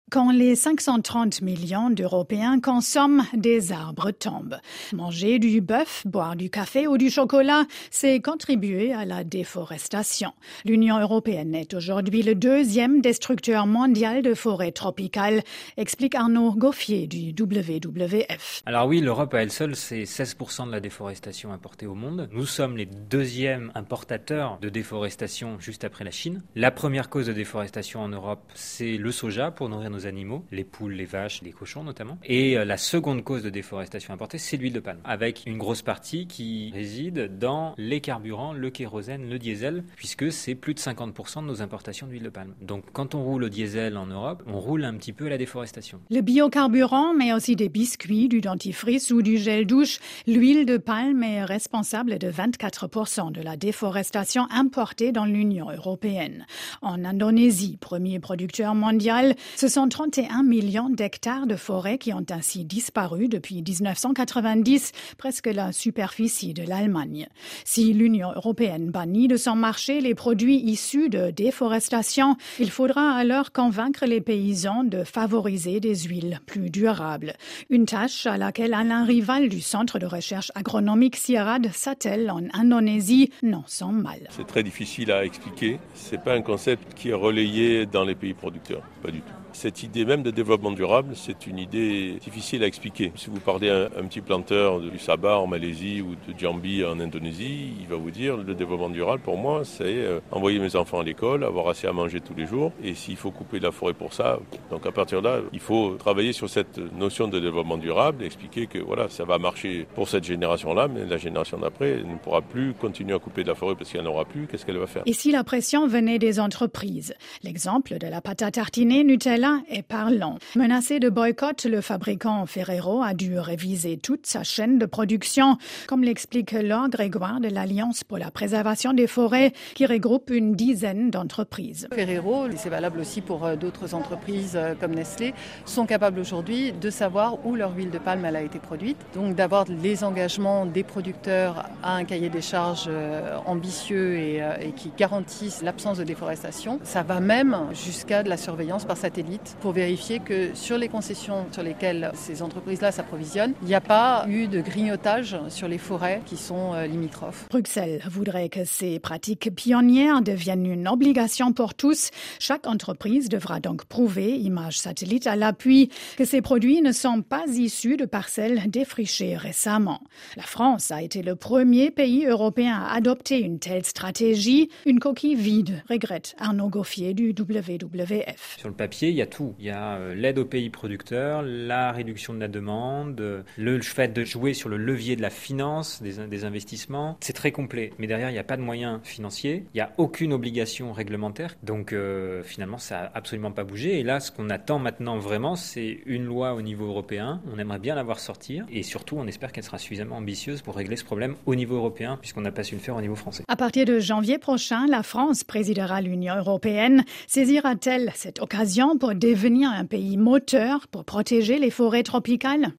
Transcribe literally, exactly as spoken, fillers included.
Quand les cinq cent trente millions d'Européens consomment, des arbres tombent. Manger du bœuf, boire du café ou du chocolat, c'est contribuer à la déforestation. L'Union européenne est aujourd'hui le deuxième destructeur mondial de forêts tropicales, explique Arnaud Gauffier du W W F. Alors oui, l'Europe à elle seule, c'est seize pour cent de la déforestation importée au monde. Nous sommes les deuxièmes importateurs de déforestation juste après la Chine. La première cause de déforestation en Europe, c'est le soja pour nourrir nos animaux, les poules, les vaches, les cochons notamment. Et la seconde cause de déforestation importée, c'est l'huile de palme, avec une grosse partie qui réside dans les carburants, le kérosène, le diesel, puisque c'est plus de cinquante pour cent de nos importations d'huile de palme. Donc quand on roule au diesel en Europe, on roule un petit peu à la déforestation. Le biocarburant, mais aussi des biscuits, du dentifrice ou du gel douche, l'huile de palme est responsable de vingt-quatre pour cent de la déforestation importée dans l'Union européenne. En Indonésie, premier producteur mondial, ce sont trente et un millions d'hectares de forêts qui ont ainsi disparu depuis dix-neuf cent quatre-vingt-dix, presque la superficie de l'Allemagne. Si l'Union européenne bannit de son marché les produits issus de déforestation, il faudra alors convaincre les paysans de favoriser des huiles plus durables. Une tâche à laquelle Alain Rival du Centre de recherche agronomique CIRAD s'attelle en Indonésie, non sans mal. C'est très difficile à expliquer. C'est pas un concept qui est relayé dans les pays producteurs, pas du tout. Cette idée même de développement durable, c'est une idée difficile à expliquer. Si vous parlez à un, un petit planteur du Sabah en Malaisie ou de Jambi en Indonésie, il va vous dire le développement durable pour moi, c'est euh, envoyer mes enfants à l'école, avoir assez à manger tous les jours. Et s'il faut couper de la forêt pour ça, donc à partir de là, il faut travailler sur cette notion de développement durable et expliquer que voilà, ça va marcher pour cette génération-là, mais la génération d'après ne pourra plus continuer à couper de la forêt parce qu'il n'y en aura plus. Qu'est-ce qu'elle va faire? Et si la pression venait des entreprises? L'exemple de la pâte à tartiner Nutella est parlant. Menacé de boycott, le fabricant Ferrero a dû réviser toute sa chaîne de production, comme l'explique Laure Grégoire de l'Alliance pour la préservation des forêts, qui regroupe une dizaine d'entreprises. Ferrero, et c'est valable aussi pour d'autres entreprises comme Nestlé, sont capables aujourd'hui de savoir où leur huile de palme elle a été produite, donc d'avoir les engagements des producteurs à un cahier des charges ambitieux et, et qui garantissent l'absence de déforestation. Ça va même jusqu'à de la surveillance par satellite pour vérifier que sur les concessions sur lesquelles ces entreprises-là s'approvisionnent, il n'y a pas eu de grignotage sur les forêts qui sont limitrophes. Bruxelles voudrait que ces pratiques pionnières deviennent une obligation pour tous. Chaque entreprise devra donc prouver, images satellites à l'appui, que ces produits ne sont pas issus de parcelles défrichées récemment. La France a été le premier pays européen à adopter une telle stratégie. Une coquille vide, regrette Arnaud Gauffier du W W F. Sur le papier, il y a tout. Il y a euh, l'aide aux pays producteurs, la réduction de la demande, euh, le fait de jouer sur le levier de la finance, des, des investissements. C'est très complet. Mais derrière, il n'y a pas de moyens financiers. Il n'y a aucune obligation réglementaire. Donc euh, finalement, ça n'a absolument pas bougé. Et là, ce qu'on attend maintenant vraiment, c'est une loi au niveau européen. On aimerait bien la voir sortir. Et surtout, on espère qu'elle sera suffisamment ambitieuse pour régler ce problème au niveau européen, puisqu'on n'a pas su le faire au niveau français. À partir de janvier prochain, la France présidera l'Union européenne. Saisira-t-elle cette occasion pour devenir un pays moteur pour protéger les forêts tropicales?